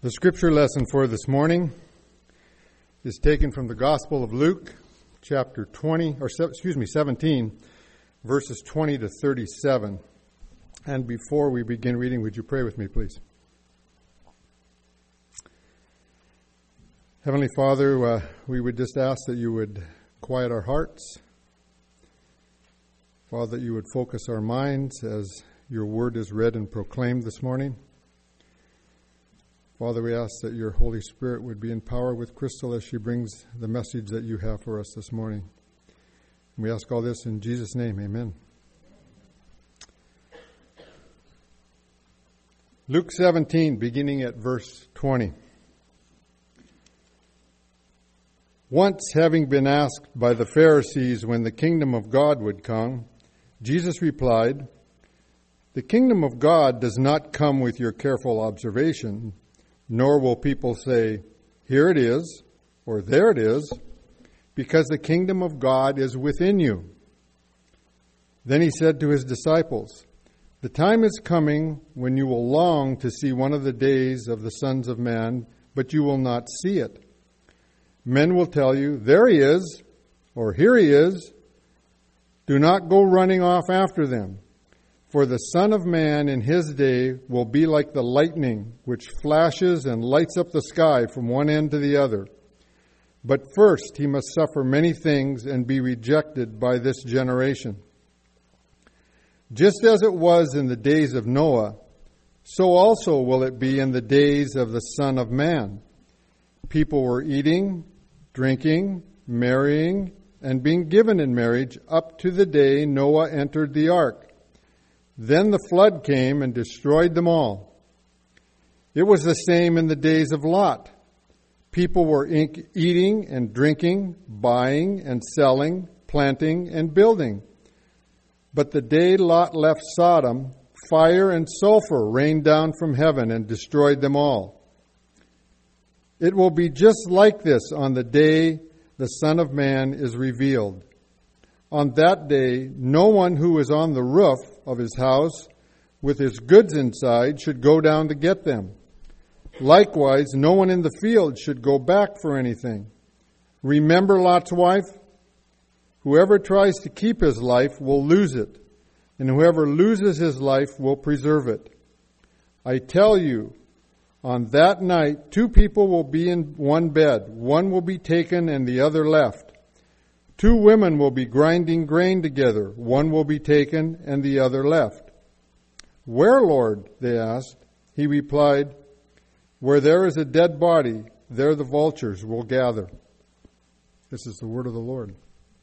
The scripture lesson for this morning is taken from the Gospel of Luke, chapter 17, verses 20 to 37. And before we begin reading, would you pray with me, please? Heavenly Father, we would just ask that you would quiet our hearts. Father, that you would focus our minds as your word is read and proclaimed this morning. Father, we ask that your Holy Spirit would be in power with Crystal as she brings the message that you have for us this morning. And we ask all this in Jesus' name, amen. Luke 17, beginning at verse 20. Once, having been asked by the Pharisees when the kingdom of God would come, Jesus replied, "The kingdom of God does not come with your careful observation, nor will people say, 'Here it is,' or 'There it is,' because the kingdom of God is within you." Then he said to his disciples, "The time is coming when you will long to see one of the days of the sons of man, but you will not see it. Men will tell you, 'There he is,' or 'Here he is.' Do not go running off after them. For the Son of Man in his day will be like the lightning, which flashes and lights up the sky from one end to the other. But first he must suffer many things and be rejected by this generation. Just as it was in the days of Noah, so also will it be in the days of the Son of Man. People were eating, drinking, marrying, and being given in marriage up to the day Noah entered the ark. Then the flood came and destroyed them all. It was the same in the days of Lot. People were eating and drinking, buying and selling, planting and building. But the day Lot left Sodom, fire and sulfur rained down from heaven and destroyed them all. It will be just like this on the day the Son of Man is revealed. On that day, no one who is on the roof of his house with his goods inside should go down to get them. Likewise, no one in the field should go back for anything. Remember Lot's wife? Whoever tries to keep his life will lose it, and whoever loses his life will preserve it. I tell you, on that night, two people will be in one bed. One will be taken and the other left. Two women will be grinding grain together. One will be taken and the other left. Where, Lord? They asked. He replied, Where there is a dead body, there the vultures will gather. This is the word of the Lord.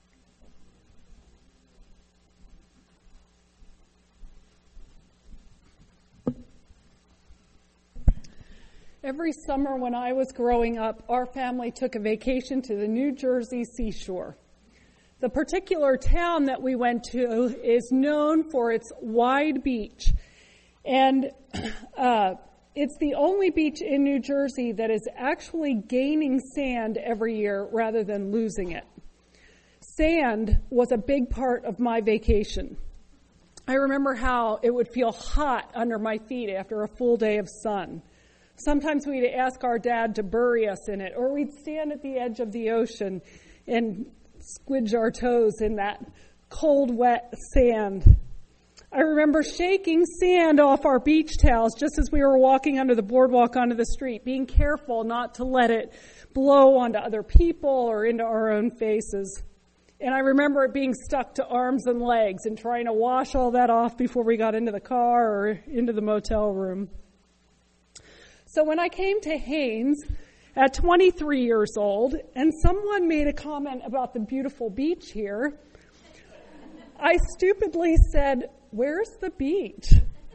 Every summer when I was growing up, our family took a vacation to the New Jersey seashore. The particular town that we went to is known for its wide beach. And it's the only beach in New Jersey that is actually gaining sand every year rather than losing it. Sand was a big part of my vacation. I remember how it would feel hot under my feet after a full day of sun. Sometimes we'd ask our dad to bury us in it, or we'd stand at the edge of the ocean and squidge our toes in that cold, wet sand. I remember shaking sand off our beach towels just as we were walking under the boardwalk onto the street, being careful not to let it blow onto other people or into our own faces. And I remember it being stuck to arms and legs and trying to wash all that off before we got into the car or into the motel room. So when I came to Haines at 23 years old, and someone made a comment about the beautiful beach here, I stupidly said, "Where's the beach?"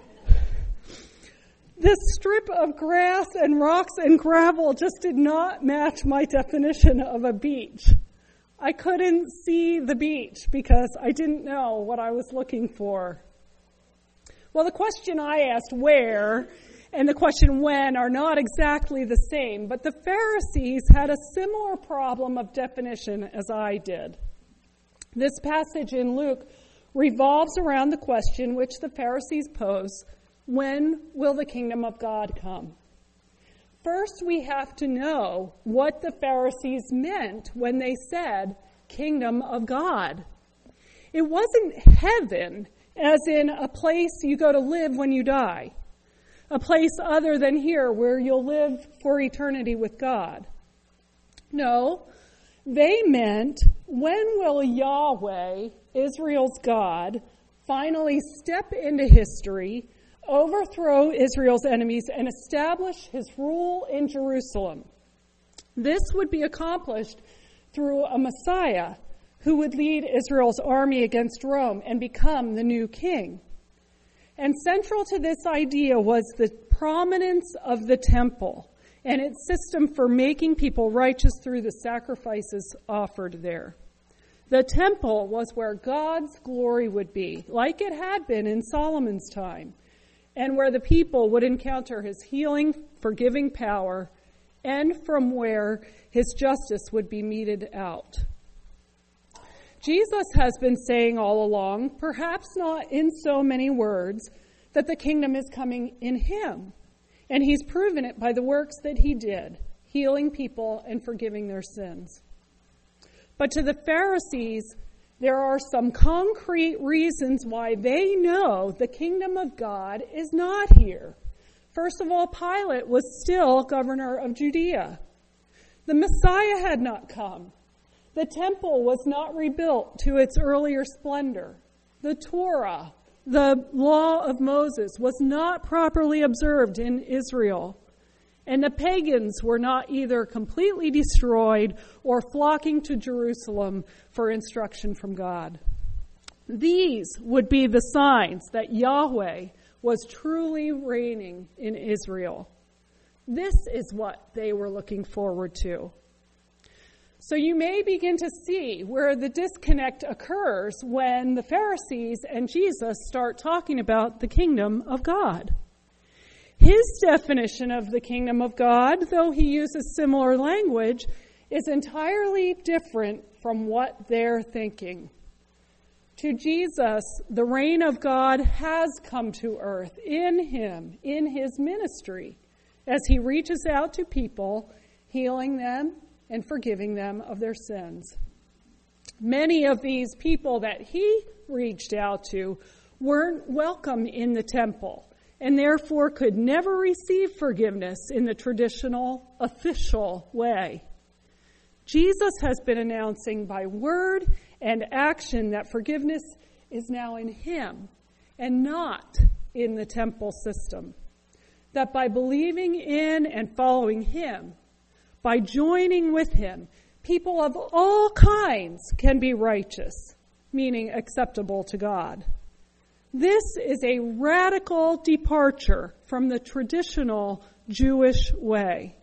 This strip of grass and rocks and gravel just did not match my definition of a beach. I couldn't see the beach because I didn't know what I was looking for. Well, the question I asked, where, and the question when are not exactly the same, but the Pharisees had a similar problem of definition as I did. This passage in Luke revolves around the question which the Pharisees pose, when will the kingdom of God come? First, we have to know what the Pharisees meant when they said, kingdom of God. It wasn't heaven, as in a place you go to live when you die, a place other than here where you'll live for eternity with God. No, they meant, when will Yahweh, Israel's God, finally step into history, overthrow Israel's enemies, and establish his rule in Jerusalem? This would be accomplished through a Messiah who would lead Israel's army against Rome and become the new king. And central to this idea was the prominence of the temple and its system for making people righteous through the sacrifices offered there. The temple was where God's glory would be, like it had been in Solomon's time, and where the people would encounter his healing, forgiving power, and from where his justice would be meted out. Jesus has been saying all along, perhaps not in so many words, that the kingdom is coming in him. And he's proven it by the works that he did, healing people and forgiving their sins. But to the Pharisees, there are some concrete reasons why they know the kingdom of God is not here. First of all, Pilate was still governor of Judea. The Messiah had not come. The temple was not rebuilt to its earlier splendor. The Torah, the law of Moses, was not properly observed in Israel. And the pagans were not either completely destroyed or flocking to Jerusalem for instruction from God. These would be the signs that Yahweh was truly reigning in Israel. This is what they were looking forward to. So you may begin to see where the disconnect occurs when the Pharisees and Jesus start talking about the kingdom of God. His definition of the kingdom of God, though he uses similar language, is entirely different from what they're thinking. To Jesus, the reign of God has come to earth in him, in his ministry, as he reaches out to people, healing them and forgiving them of their sins. Many of these people that he reached out to weren't welcome in the temple and therefore could never receive forgiveness in the traditional, official way. Jesus has been announcing by word and action that forgiveness is now in him and not in the temple system. That by believing in and following him, by joining with him, people of all kinds can be righteous, meaning acceptable to God. This is a radical departure from the traditional Jewish way.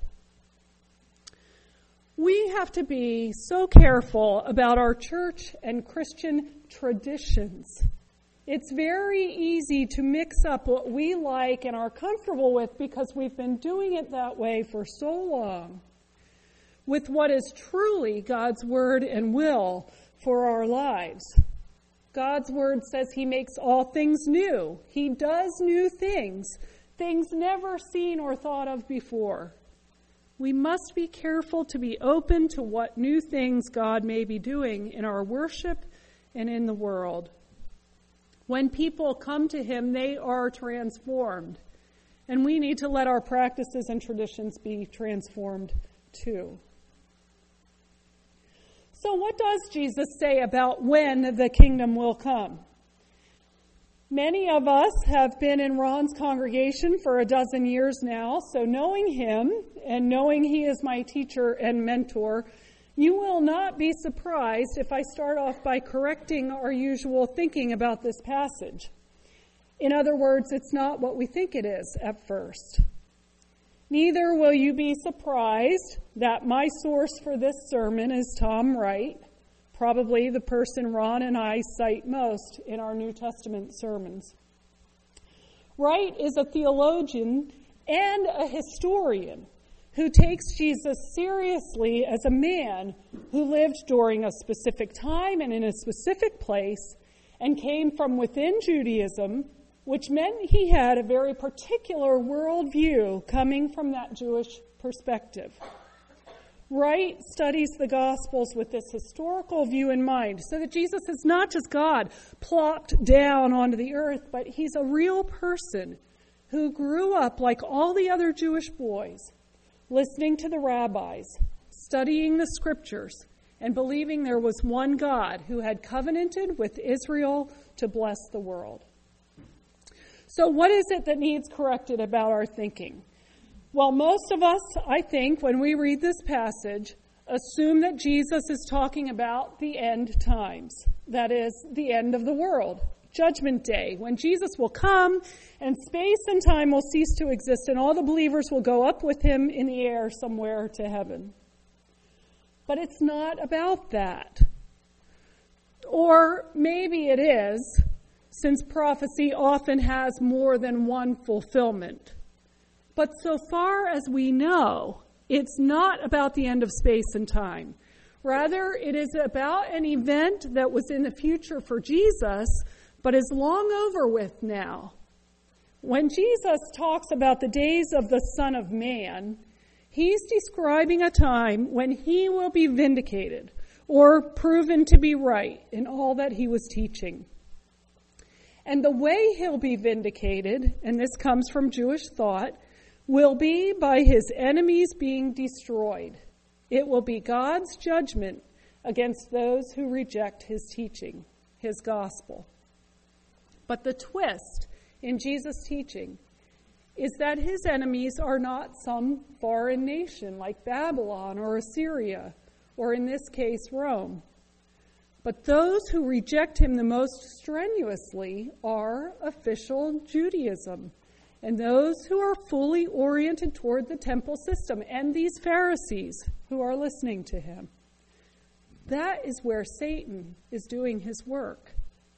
We have to be so careful about our church and Christian traditions. It's very easy to mix up what we like and are comfortable with because we've been doing it that way for so long with what is truly God's word and will for our lives. God's word says he makes all things new. He does new things, things never seen or thought of before. We must be careful to be open to what new things God may be doing in our worship and in the world. When people come to him, they are transformed. And we need to let our practices and traditions be transformed too. So what does Jesus say about when the kingdom will come? Many of us have been in Ron's congregation for a dozen years now, so knowing him and knowing he is my teacher and mentor, you will not be surprised if I start off by correcting our usual thinking about this passage. In other words, it's not what we think it is at first. Neither will you be surprised that my source for this sermon is Tom Wright, probably the person Ron and I cite most in our New Testament sermons. Wright is a theologian and a historian who takes Jesus seriously as a man who lived during a specific time and in a specific place and came from within Judaism which meant he had a very particular worldview coming from that Jewish perspective. Wright studies the Gospels with this historical view in mind, so that Jesus is not just God plopped down onto the earth, but he's a real person who grew up like all the other Jewish boys, listening to the rabbis, studying the scriptures, and believing there was one God who had covenanted with Israel to bless the world. So what is it that needs corrected about our thinking? Well, most of us, I think, when we read this passage, assume that Jesus is talking about the end times. That is, the end of the world, Judgment Day, when Jesus will come and space and time will cease to exist and all the believers will go up with him in the air somewhere to heaven. But it's not about that. Or maybe it is, since prophecy often has more than one fulfillment. But so far as we know, it's not about the end of space and time. Rather, it is about an event that was in the future for Jesus, but is long over with now. When Jesus talks about the days of the Son of Man, he's describing a time when he will be vindicated or proven to be right in all that he was teaching. And the way he'll be vindicated, and this comes from Jewish thought, will be by his enemies being destroyed. It will be God's judgment against those who reject his teaching, his gospel. But the twist in Jesus' teaching is that his enemies are not some foreign nation like Babylon or Assyria, or in this case, Rome. But those who reject him the most strenuously are official Judaism, and those who are fully oriented toward the temple system, and these Pharisees who are listening to him. That is where Satan is doing his work.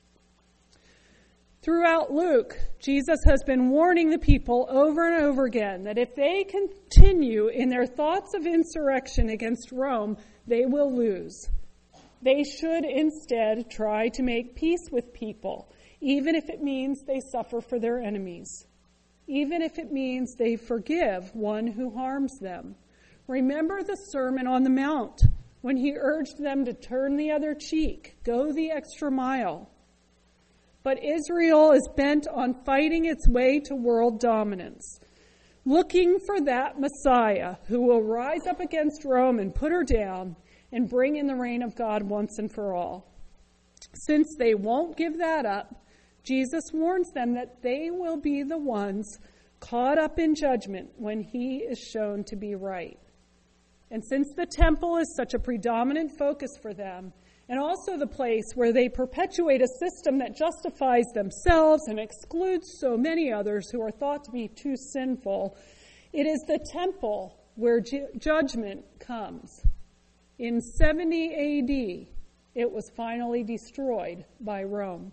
Throughout Luke, Jesus has been warning the people over and over again that if they continue in their thoughts of insurrection against Rome, they will lose. They should instead try to make peace with people, even if it means they suffer for their enemies, even if it means they forgive one who harms them. Remember the Sermon on the Mount, when he urged them to turn the other cheek, go the extra mile. But Israel is bent on fighting its way to world dominance, looking for that Messiah who will rise up against Rome and put her down and bring in the reign of God once and for all. Since they won't give that up, Jesus warns them that they will be the ones caught up in judgment when he is shown to be right. And since the temple is such a predominant focus for them, and also the place where they perpetuate a system that justifies themselves and excludes so many others who are thought to be too sinful, it is the temple where judgment comes. In 70 A.D., it was finally destroyed by Rome.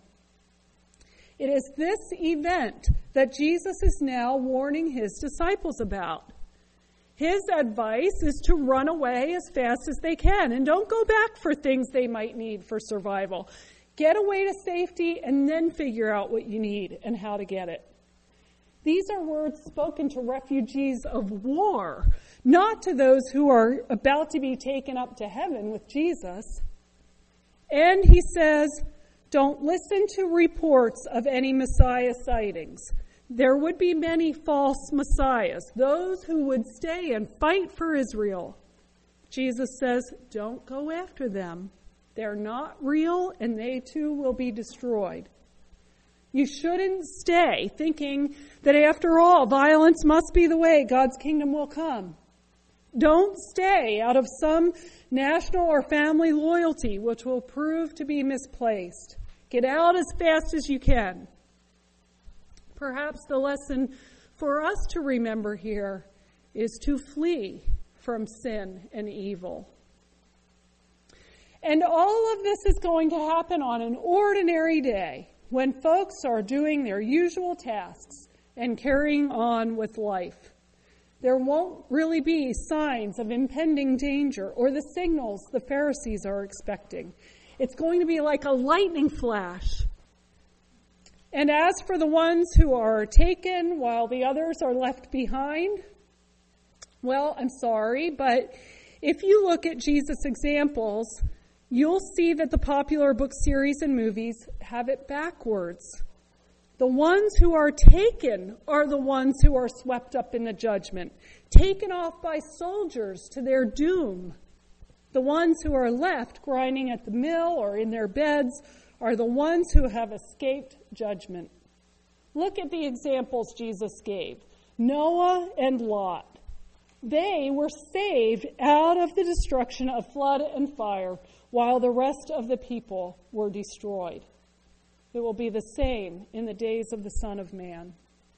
It is this event that Jesus is now warning his disciples about. His advice is to run away as fast as they can and don't go back for things they might need for survival. Get away to safety and then figure out what you need and how to get it. These are words spoken to refugees of war, not to those who are about to be taken up to heaven with Jesus. And he says, don't listen to reports of any Messiah sightings. There would be many false messiahs, those who would stay and fight for Israel. Jesus says, don't go after them. They're not real, and they too will be destroyed. You shouldn't stay thinking that after all, violence must be the way God's kingdom will come. Don't stay out of some national or family loyalty, which will prove to be misplaced. Get out as fast as you can. Perhaps the lesson for us to remember here is to flee from sin and evil. And all of this is going to happen on an ordinary day when folks are doing their usual tasks and carrying on with life. There won't really be signs of impending danger or the signals the Pharisees are expecting. It's going to be like a lightning flash. And as for the ones who are taken while the others are left behind, well, I'm sorry, but if you look at Jesus' examples, you'll see that the popular book series and movies have it backwards. The ones who are taken are the ones who are swept up in the judgment, taken off by soldiers to their doom. The ones who are left grinding at the mill or in their beds are the ones who have escaped judgment. Look at the examples Jesus gave. Noah and Lot. They were saved out of the destruction of flood and fire, while the rest of the people were destroyed. It will be the same in the days of the Son of Man.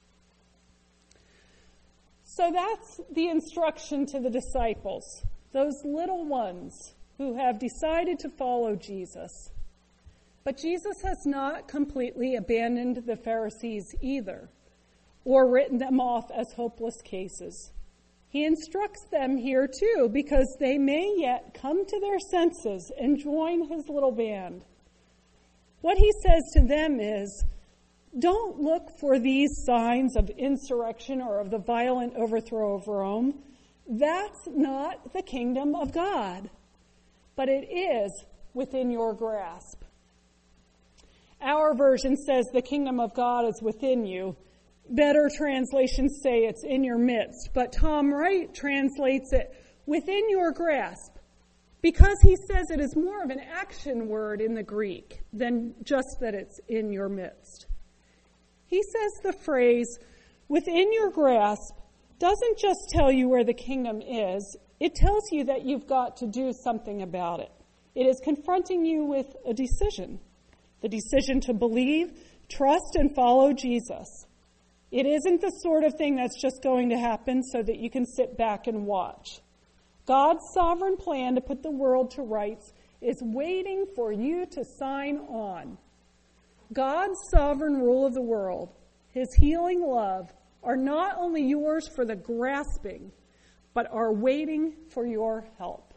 So that's the instruction to the disciples, those little ones who have decided to follow Jesus. But Jesus has not completely abandoned the Pharisees either, or written them off as hopeless cases. He instructs them here too, because they may yet come to their senses and join his little band. What he says to them is, don't look for these signs of insurrection or of the violent overthrow of Rome. That's not the kingdom of God, but it is within your grasp. Our version says the kingdom of God is within you. Better translations say it's in your midst, but Tom Wright translates it within your grasp, because he says it is more of an action word in the Greek than just that it's in your midst. He says the phrase, within your grasp, doesn't just tell you where the kingdom is, it tells you that you've got to do something about it. It is confronting you with a decision. The decision to believe, trust, and follow Jesus. It isn't the sort of thing that's just going to happen so that you can sit back and watch. God's sovereign plan to put the world to rights is waiting for you to sign on. God's sovereign rule of the world, his healing love, are not only yours for the grasping, but are waiting for your help.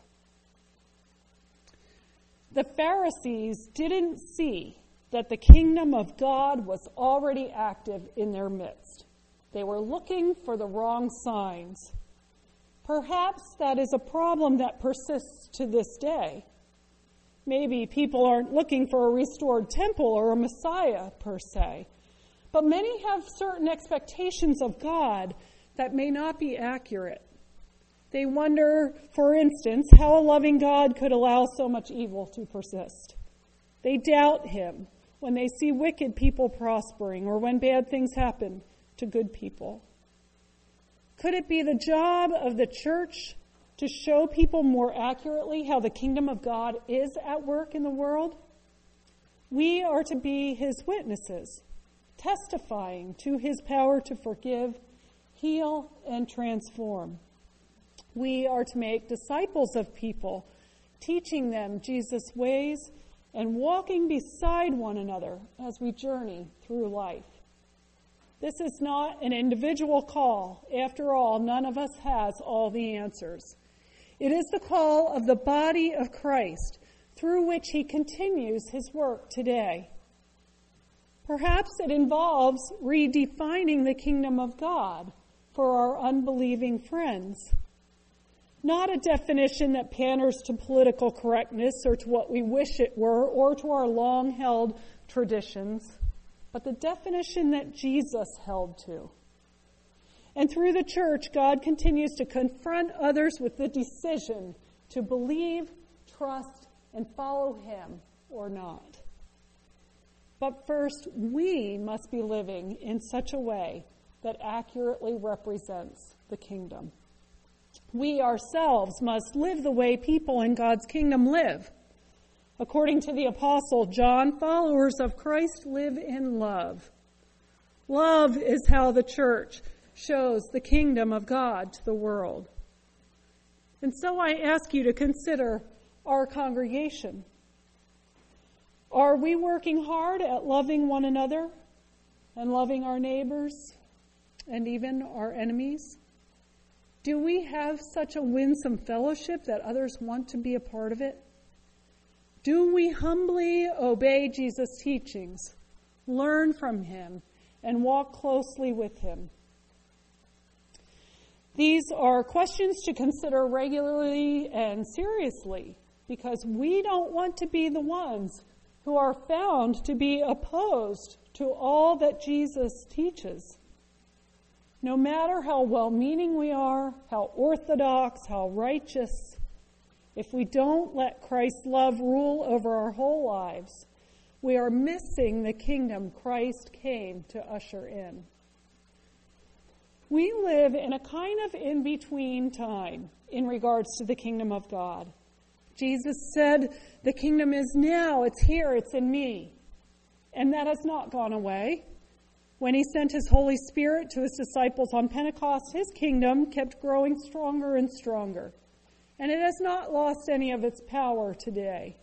The Pharisees didn't see that the kingdom of God was already active in their midst. They were looking for the wrong signs. Perhaps that is a problem that persists to this day. Maybe people aren't looking for a restored temple or a Messiah per se, but many have certain expectations of God that may not be accurate. They wonder, for instance, how a loving God could allow so much evil to persist. They doubt him when they see wicked people prospering or when bad things happen to good people. Could it be the job of the church to show people more accurately how the kingdom of God is at work in the world? We are to be his witnesses, testifying to his power to forgive, heal, and transform. We are to make disciples of people, teaching them Jesus' ways and walking beside one another as we journey through life. This is not an individual call. After all, none of us has all the answers. It is the call of the body of Christ, through which he continues his work today. Perhaps it involves redefining the kingdom of God for our unbelieving friends. Not a definition that panders to political correctness or to what we wish it were or to our long-held traditions, but the definition that Jesus held to. And through the church, God continues to confront others with the decision to believe, trust, and follow him or not. But first, we must be living in such a way that accurately represents the kingdom. We ourselves must live the way people in God's kingdom live. According to the Apostle John, followers of Christ live in love. Love is how the church shows the kingdom of God to the world. And so I ask you to consider our congregation. Are we working hard at loving one another and loving our neighbors and even our enemies? Do we have such a winsome fellowship that others want to be a part of it? Do we humbly obey Jesus' teachings learn from him, and walk closely with him. These are questions to consider regularly and seriously, because we don't want to be the ones who are found to be opposed to all that Jesus teaches. No matter how well-meaning we are, how orthodox, how righteous, if we don't let Christ's love rule over our whole lives, we are missing the kingdom Christ came to usher in. We live in a kind of in-between time in regards to the kingdom of God. Jesus said, the kingdom is now, it's here, it's in me. And that has not gone away. When he sent his Holy Spirit to his disciples on Pentecost, his kingdom kept growing stronger and stronger. And it has not lost any of its power today.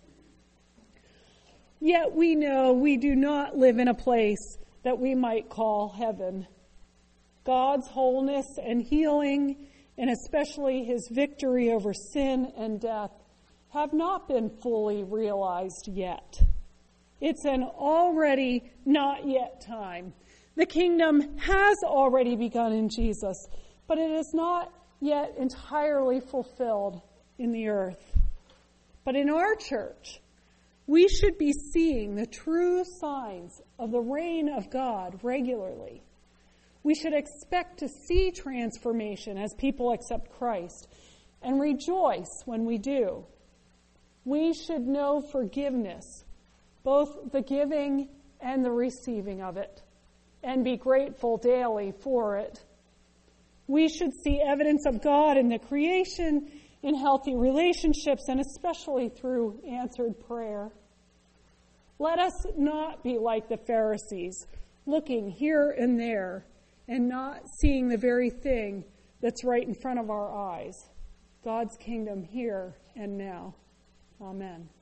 Yet we know we do not live in a place that we might call heaven. God's wholeness and healing, and especially his victory over sin and death, have not been fully realized yet. It's an already not yet time. The kingdom has already begun in Jesus, but it is not yet entirely fulfilled in the earth. But in our church, we should be seeing the true signs of the reign of God regularly. We should expect to see transformation as people accept Christ and rejoice when we do. We should know forgiveness, both the giving and the receiving of it, and be grateful daily for it. We should see evidence of God in the creation, in healthy relationships, and especially through answered prayer. Let us not be like the Pharisees, looking here and there and not seeing the very thing that's right in front of our eyes. God's kingdom here and now. Amen.